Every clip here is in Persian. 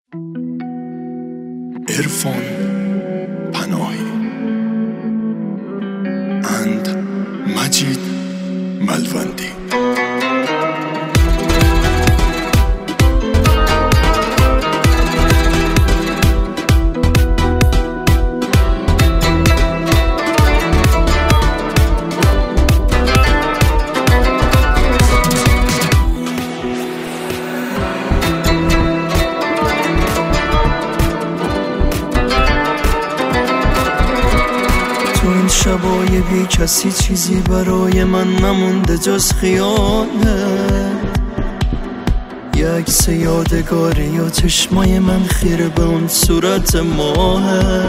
عرفان پناهی اند مجید ملوندی. شبای بی کسی چیزی برای من نمونده جز خیاله، یک عکس یادگاری یا چشمای من خیره به اون صورت ماهه.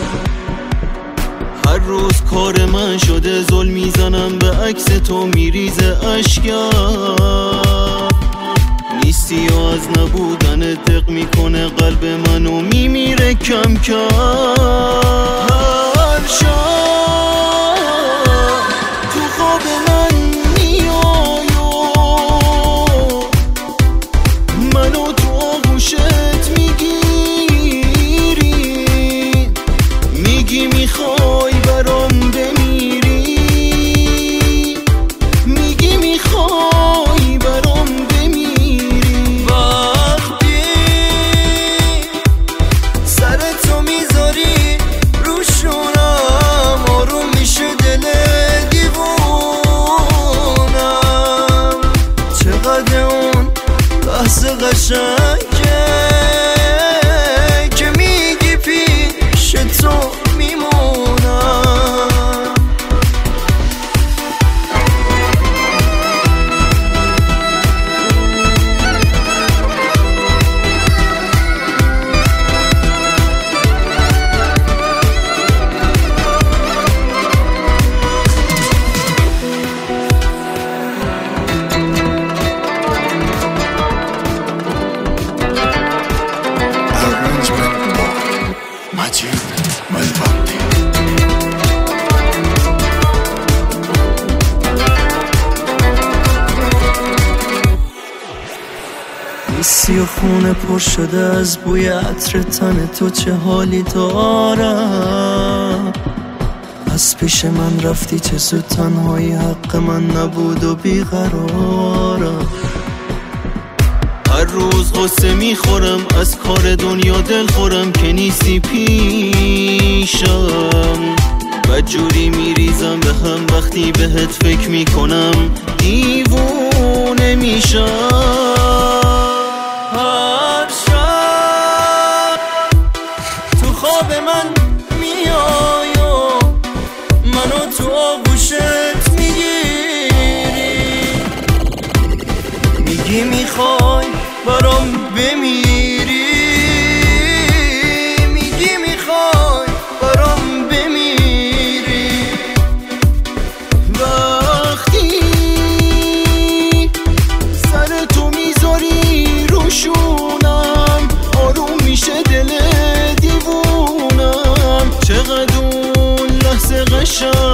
هر روز کار من شده زل میزنم به عکس تو میریزه اشکم، نیستی و از نبودن دق میکنه قلب منو میمیره کم کم. هر شب میخوای برام بمیری، میگی میخوای برام بمیری. وقتی سرتو میذاری رو شونم آروم میشه دل دیوونم. چقدر اون لحظه قشنگه که میگی پیش تو مجید ملوندی. نیستی و خونه پر شده از بوی عطر تن تو، چه حالی دارم. از پیش من رفتی چه زود، تنهایی حق من نبود و بیقرارم. هر روز غصه میخورم از کار دنیا، دل خورم که نیستی پیشم. بدجوری میریزم به هم وقتی بهت فکر میکنم، دیوونه میشم. هر شب تو خواب من میای و منو تو آغوشت میگیری، میگی میخوای برام بمیری، میگی میخوای برام بمیری. وقتی سرتو میذاری رو شونم آروم میشه دل دیوونم. چقدر اون لحظه قشنگ